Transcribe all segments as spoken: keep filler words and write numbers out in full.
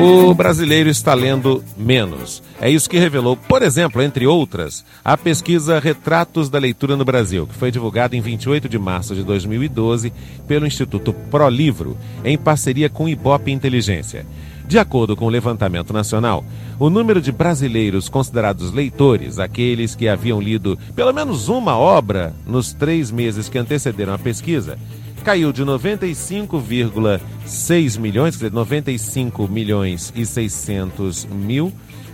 o brasileiro está lendo menos. É isso que revelou, por exemplo, entre outras, a pesquisa Retratos da Leitura no Brasil, que foi divulgada em vinte e oito de março de dois mil e doze pelo Instituto ProLivro, em parceria com Ibope Inteligência. De acordo com o levantamento nacional, o número de brasileiros considerados leitores, aqueles que haviam lido pelo menos uma obra nos três meses que antecederam a pesquisa, caiu de noventa e cinco vírgula seis milhões, quer dizer, noventa e cinco milhões e seiscentos mil,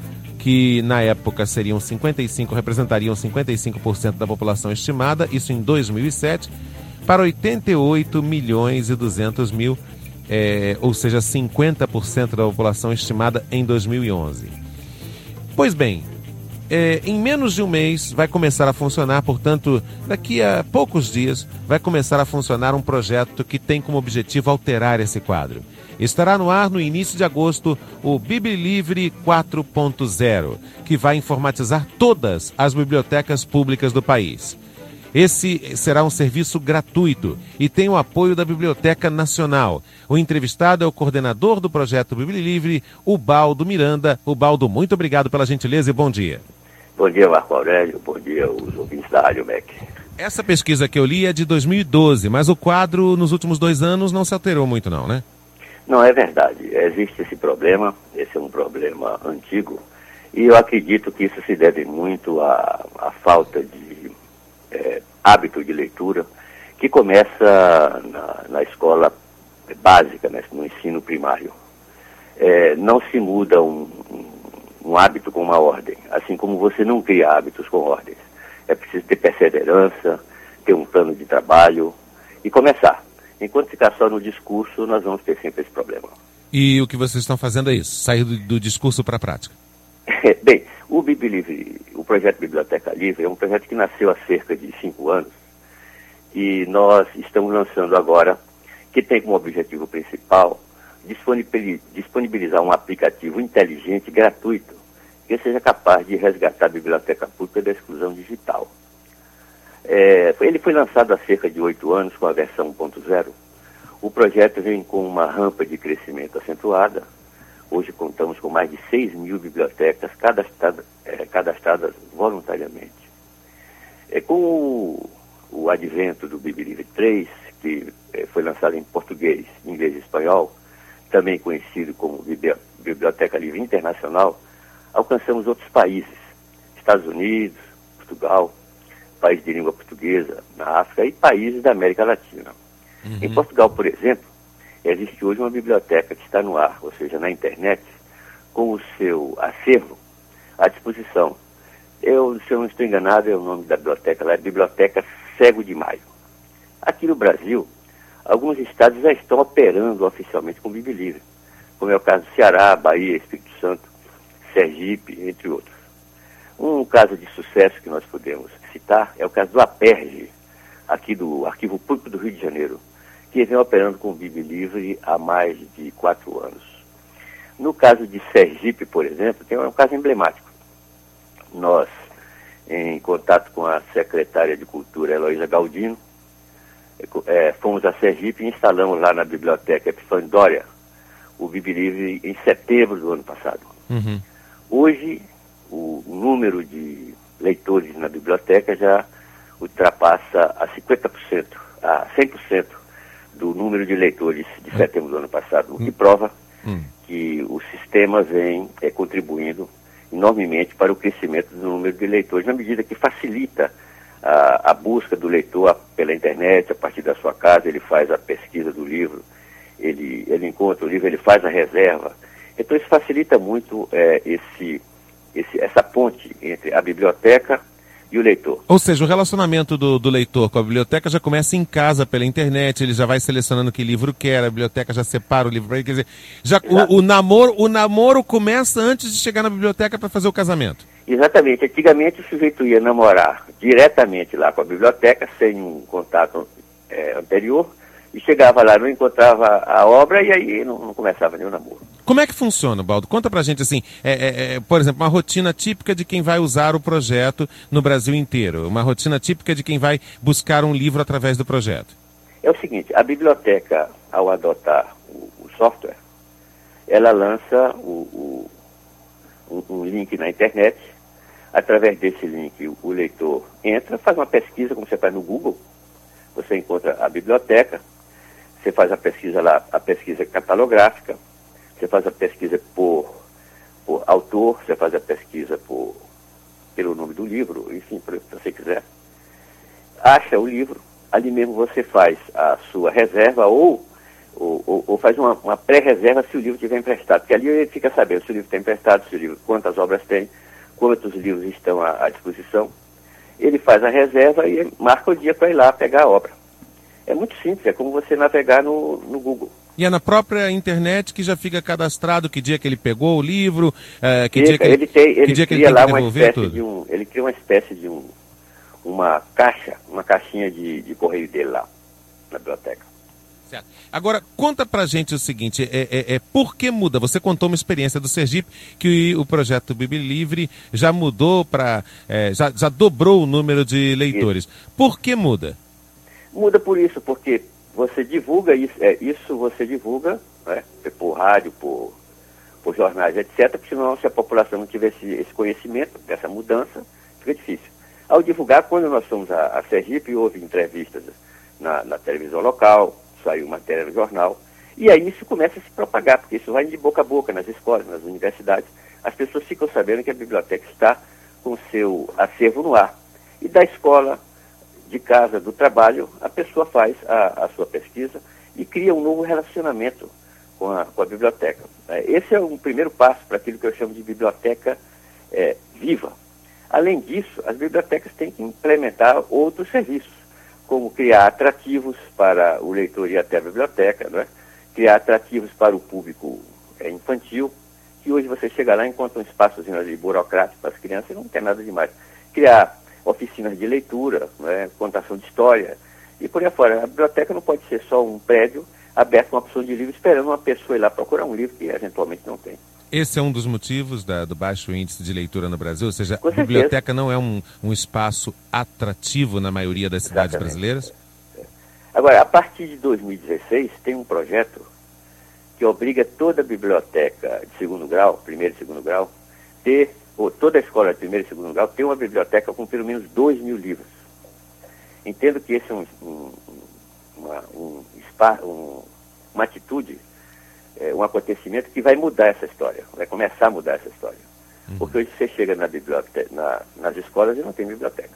que na época seriam cinquenta e cinco, representariam cinquenta e cinco por cento da população estimada, isso em dois mil e sete, para oitenta e oito milhões e duzentos mil, é, ou seja, cinquenta por cento da população estimada em dois mil e onze. Pois bem, é, em menos de um mês vai começar a funcionar, portanto, daqui a poucos dias vai começar a funcionar um projeto que tem como objetivo alterar esse quadro. Estará no ar no início de agosto o BibliLivre quatro ponto zero, que vai informatizar todas as bibliotecas públicas do país. Esse será um serviço gratuito e tem o apoio da Biblioteca Nacional. O entrevistado é o coordenador do projeto BibliLivre, Ubaldo Miranda. Ubaldo, muito obrigado pela gentileza e bom dia. Bom dia, Marco Aurélio. Bom dia, os ouvintes da Rádio M E C. Essa pesquisa que eu li é de dois mil e doze, mas o quadro nos últimos dois anos não se alterou muito não, né? Não, é verdade. Existe esse problema, esse é um problema antigo, e eu acredito que isso se deve muito à, à falta de é, hábito de leitura, que começa na, na escola básica, né, no ensino primário. É, não se muda um, um, um hábito com uma ordem, assim como você não cria hábitos com ordens. É preciso ter perseverança, ter um plano de trabalho e começar. Enquanto ficar só no discurso, nós vamos ter sempre esse problema. E o que vocês estão fazendo é isso, sair do, do discurso para a prática? Bem, o BibliLivre, o projeto Biblioteca Livre, é um projeto que nasceu há cerca de cinco anos e nós estamos lançando agora, que tem como objetivo principal disponibilizar um aplicativo inteligente e gratuito que seja capaz de resgatar a biblioteca pública da exclusão digital. É, ele foi lançado há cerca de oito anos com a versão um ponto zero. O projeto vem com uma rampa de crescimento acentuada. Hoje contamos com mais de seis mil bibliotecas cadastradas, é, cadastradas voluntariamente. É, com o, o advento do BibliLivre três, que é, foi lançado em português, inglês e espanhol, também conhecido como Biblioteca Livre Internacional, alcançamos outros países, Estados Unidos, Portugal, país de língua portuguesa, na África e países da América Latina. Uhum. Em Portugal, por exemplo, existe hoje uma biblioteca que está no ar, ou seja, na internet, com o seu acervo à disposição. Eu, se eu não estou enganado, é o nome da biblioteca, lá é Biblioteca Cego de Maio. Aqui no Brasil, alguns estados já estão operando oficialmente com BibliLivre, como é o caso do Ceará, Bahia, Espírito Santo, Sergipe, entre outros. Um caso de sucesso que nós podemos citar é o caso do APERJ, aqui do Arquivo Público do Rio de Janeiro, que vem operando com o BibliLivre há mais de quatro anos. No caso de Sergipe, por exemplo, tem um caso emblemático. Nós, em contato com a secretária de Cultura, Heloísa Galdino, é, fomos a Sergipe e instalamos lá na Biblioteca Epifânio Doria o BibliLivre em setembro do ano passado. Uhum. Hoje, o número de leitores na biblioteca já ultrapassa a cinquenta por cento, a cem por cento do número de leitores de setembro do ano passado, o que prova hum. que o sistema vem é, contribuindo enormemente para o crescimento do número de leitores, na medida que facilita a, a busca do leitor pela internet, a partir da sua casa, ele faz a pesquisa do livro, ele, ele encontra o livro, ele faz a reserva. Então isso facilita muito é, esse, esse, essa ponte entre a biblioteca e o leitor. Ou seja, o relacionamento do, do leitor com a biblioteca já começa em casa, pela internet, ele já vai selecionando que livro quer, a biblioteca já separa o livro para ele, quer dizer, já, o, o, namoro, o namoro começa antes de chegar na biblioteca para fazer o casamento. Exatamente. Antigamente o sujeito ia namorar diretamente lá com a biblioteca, sem um contato é, anterior, e chegava lá, não encontrava a obra e aí não, não começava nenhum namoro. Como é que funciona, Baldo? Conta pra gente, assim, é, é, é, por exemplo, uma rotina típica de quem vai usar o projeto no Brasil inteiro, uma rotina típica de quem vai buscar um livro através do projeto. É o seguinte, a biblioteca, ao adotar o, o software, ela lança o, o, um, um link na internet. Através desse link, o, o leitor entra, faz uma pesquisa, como você faz no Google. Você encontra a biblioteca, você faz a pesquisa lá, a pesquisa catalográfica, você faz a pesquisa por, por autor, você faz a pesquisa por, pelo nome do livro, enfim, se você quiser. Acha o livro, ali mesmo você faz a sua reserva ou, ou, ou, ou faz uma, uma pré-reserva se o livro tiver emprestado, porque ali ele fica sabendo se o livro está emprestado, se o livro, quantas obras tem, quantos livros estão à, à disposição. Ele faz a reserva e marca o dia para ir lá pegar a obra. É muito simples, é como você navegar no, no Google. E é na própria internet que já fica cadastrado que dia que ele pegou o livro, é, que Fica, dia que ele, ele, tem, ele que dia que cria ele tem lá que uma devolver espécie tudo. de um, ele cria uma espécie de um, uma caixa, uma caixinha de, de correio dele lá, na biblioteca. Certo. Agora, conta pra gente o seguinte, é, é, é, por que muda? Você contou uma experiência do Sergipe, que o projeto Bíblia Livre já mudou para, é, já, já dobrou o número de leitores. Isso. Por que muda? Muda por isso, porque você divulga isso, é, isso você divulga, né, por rádio, por, por jornais, etcétera, porque senão, se a população não tivesse esse conhecimento dessa mudança, fica difícil. Ao divulgar, quando nós fomos a, a Sergipe, houve entrevistas na, na televisão local, saiu matéria no jornal, e aí isso começa a se propagar, porque isso vai de boca a boca nas escolas, nas universidades, as pessoas ficam sabendo que a biblioteca está com o seu acervo no ar. E da escola, de casa, do trabalho, a pessoa faz a, a sua pesquisa e cria um novo relacionamento com a, com a biblioteca. Esse é um primeiro passo para aquilo que eu chamo de biblioteca é, viva. Além disso, as bibliotecas têm que implementar outros serviços, como criar atrativos para o leitor ir até a biblioteca, não é? Criar atrativos para o público é, infantil, que hoje você chega lá e encontra um espaçozinho ali burocrático para as crianças e não tem nada demais. Criar oficinas de leitura, não é? Contação de história e por aí fora. A biblioteca não pode ser só um prédio aberto com uma opção de livro esperando uma pessoa ir lá procurar um livro que eventualmente não tem. Esse é um dos motivos da, do baixo índice de leitura no Brasil, ou seja, Com a certeza. biblioteca não é um, um espaço atrativo na maioria das cidades Exatamente. brasileiras? É. Agora, a partir de dois mil e dezesseis, tem um projeto que obriga toda a biblioteca de segundo grau, primeiro e segundo grau, ter, ou toda a escola de primeiro e segundo grau, ter uma biblioteca com pelo menos dois mil livros. Entendo que esse é um, um, uma, um, um, uma atitude, é, um acontecimento que vai mudar essa história, vai começar a mudar essa história. Uhum. Porque hoje você chega na biblioteca, na, nas escolas e não tem biblioteca.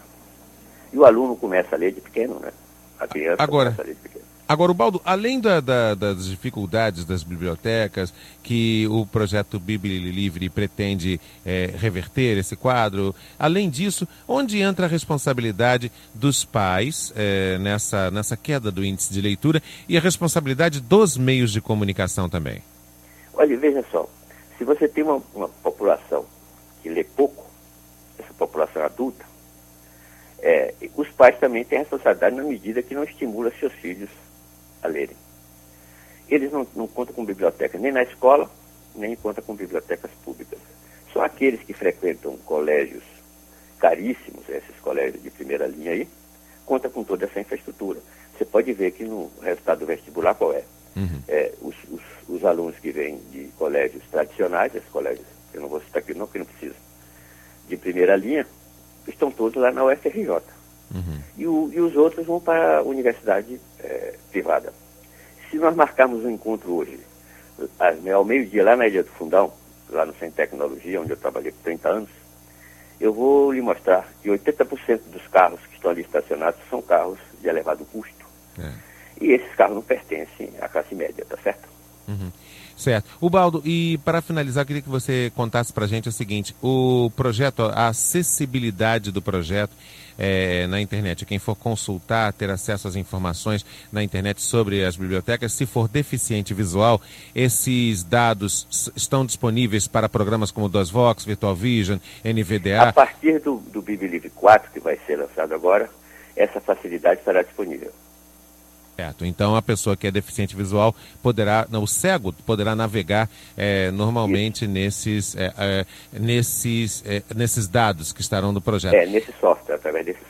E o aluno começa a ler de pequeno, né? A criança Agora, começa a ler de pequeno. Agora, Ubaldo, além da, da, das dificuldades das bibliotecas, que o projeto Bíblia Livre pretende é, reverter esse quadro, além disso, onde entra a responsabilidade dos pais é, nessa, nessa queda do índice de leitura e a responsabilidade dos meios de comunicação também? Olha, veja só, se você tem uma, uma população que lê pouco, essa população adulta, é, os pais também têm responsabilidade na medida que não estimula seus filhos a lerem. Eles não, não contam com biblioteca nem na escola, nem contam com bibliotecas públicas. Só aqueles que frequentam colégios caríssimos, esses colégios de primeira linha aí, contam com toda essa infraestrutura. Você pode ver que no resultado do vestibular qual é? Uhum. é os, os, os alunos que vêm de colégios tradicionais, esses colégios, eu não vou citar aqui não, porque não precisa, de primeira linha, estão todos lá na U F R J. Uhum. E, o, e os outros vão para a universidade é, privada. Se nós marcarmos um encontro hoje, ao meio-dia, lá na Ilha do Fundão, lá no Centro de Tecnologia, onde eu trabalhei por trinta anos, eu vou lhe mostrar que oitenta por cento dos carros que estão ali estacionados são carros de elevado custo. É. E esses carros não pertencem à classe média, tá certo? Uhum. Certo. Ubaldo, e para finalizar, eu queria que você contasse para a gente o seguinte, o projeto, a acessibilidade do projeto é, na internet, quem for consultar, ter acesso às informações na internet sobre as bibliotecas, se for deficiente visual, esses dados estão disponíveis para programas como DOSVox, Virtual Vision, N V D A? A partir do, do Bíblia Livre quatro, que vai ser lançado agora, essa facilidade estará disponível. Certo. Então a pessoa que é deficiente visual poderá, não, o cego poderá navegar é, normalmente nesses, é, é, nesses, é, nesses dados que estarão no projeto. É, nesse software, através desse software.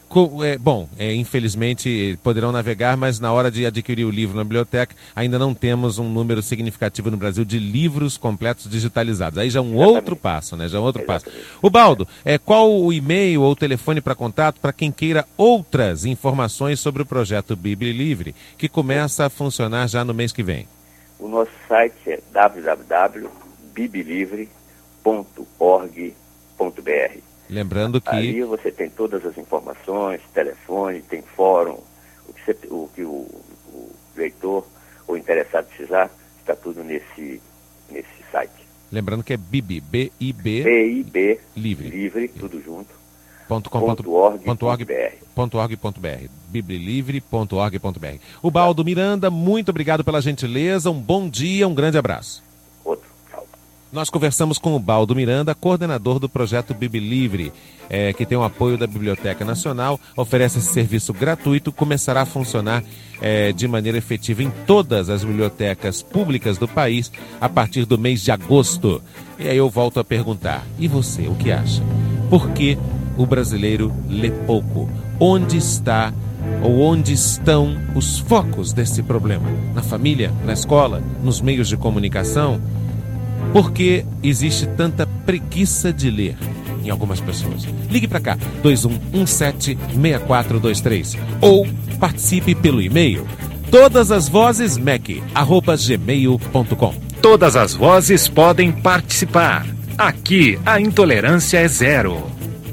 Co- é, bom, é, infelizmente poderão navegar, mas na hora de adquirir o livro na biblioteca, ainda não temos um número significativo no Brasil de livros completos digitalizados. Aí já é um Exatamente. outro passo, né? Já é um outro Exatamente. passo. Ubaldo, é, qual o e-mail ou telefone para contato para quem queira outras informações sobre o projeto Bíblia Livre, que começa a funcionar já no mês que vem? O nosso site é w w w ponto biblilivre ponto org ponto b r. Lembrando que... Ali você tem todas as informações, telefone, tem fórum, o que, você, o, que o, o leitor ou interessado precisar, está tudo nesse, nesse site. Lembrando que é Bib, B I B, B I B, livre, livre, tudo junto, ponto com ponto org ponto ponto b r. ponto org ponto b r, biblilivre ponto org ponto b r. Ubaldo Miranda, muito obrigado pela gentileza, um bom dia, um grande abraço. Outro, tchau. Nós conversamos com o Ubaldo Miranda, coordenador do projeto Bíblia Livre, é, que tem o apoio da Biblioteca Nacional, oferece esse serviço gratuito, começará a funcionar é, de maneira efetiva em todas as bibliotecas públicas do país a partir do mês de agosto. E aí eu volto a perguntar, e você, o que acha? Por que o brasileiro lê pouco? Onde está ou onde estão os focos desse problema? Na família, na escola, nos meios de comunicação? Por que existe tanta preguiça de ler em algumas pessoas? Ligue para cá, dois um um sete, seis quatro dois três, ou participe pelo e-mail todas as vozes mec arroba gmail ponto com. Todas as vozes podem participar. Aqui a intolerância é zero.